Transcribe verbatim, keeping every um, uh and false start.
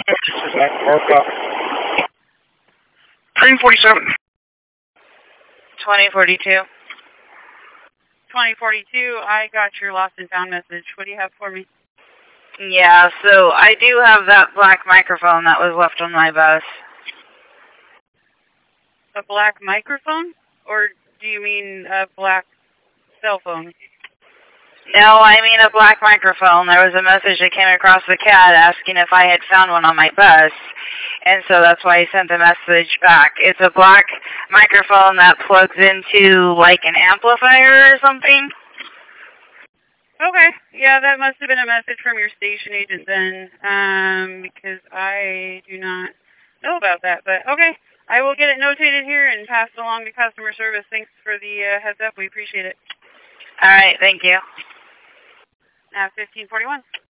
Train forty-seven. twenty forty-two. twenty forty-two, I got your lost and found message. What do you have for me? Yeah, so I do have that black microphone that was left on my bus. A black microphone? Or do you mean a black cell phone? No, I mean a black microphone. There was a message that came across the C A D asking if I had found one on my bus, and so that's why I sent the message back. It's a black microphone that plugs into, like, an amplifier or something. Okay, yeah, that must have been a message from your station agent then, um, because I do not know about that, but okay. I will get it notated here and passed along to customer service. Thanks for the uh, heads up. We appreciate it. All right, thank you. Now, fifteen forty-one.